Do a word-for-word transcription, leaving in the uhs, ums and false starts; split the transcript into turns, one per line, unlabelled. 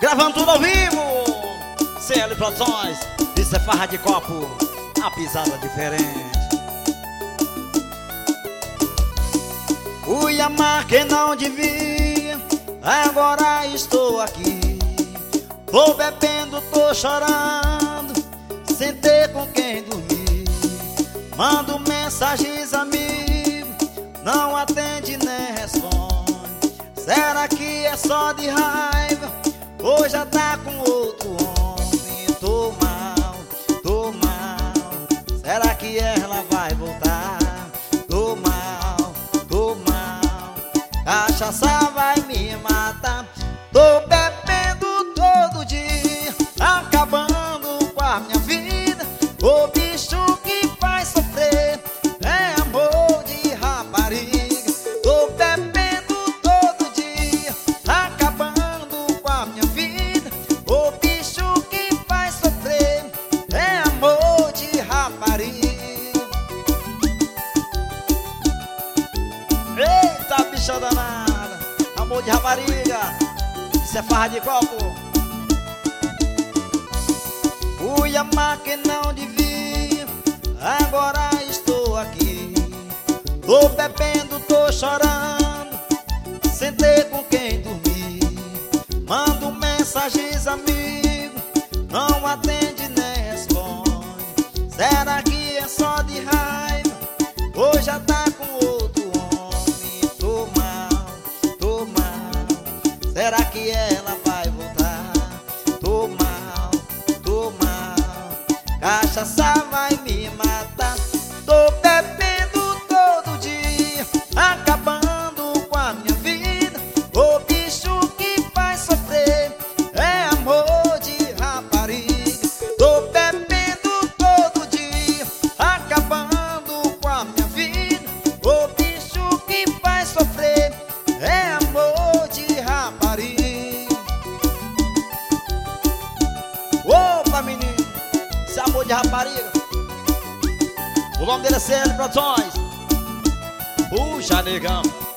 Gravando tudo ao vivo. C L Produções. Isso é farra de copo, a pisada diferente. Fui amar quem não devia, agora estou aqui. Tô bebendo, tô chorando, sem ter com quem dormir. Mando mensagens, amigo, não atende nem responde. Será que é só de raiva ou já tá com outro homem? Tô mal, tô mal, será que ela vai voltar? Tô mal, tô mal, cachaça vai me matar. Tô bebendo todo dia, acabando com a minha vida. O bicho que faz sofrer é amor de rapariga. Tô bebendo todo dia, acabando com a minha vida. O bicho que faz sofrer é amor de rapariga. Eita, bicha danada, amor de rapariga, isso é farra de copo. Fui amar quem não devia, agora estou aqui. Tô bebendo, tô chorando, sem ter com quem dormir. Mando mensagens, amigo, não atende nem responde. Será que é só de raiva ou já tá com outro homem? Tô mal, tô mal, será que ela vai voltar? Tô mal, tô mal, cachaça vai me matar. Tô bebendo todo dia, acabando com a minha vida. O bicho que faz sofrer é amor de rapariga. Tô bebendo todo dia, acabando com a minha vida. O bicho que faz sofrer é amor de rapariga. Opa, menino, esse amor de rapariga. O nome dele é C L Produções. Puxa, negão.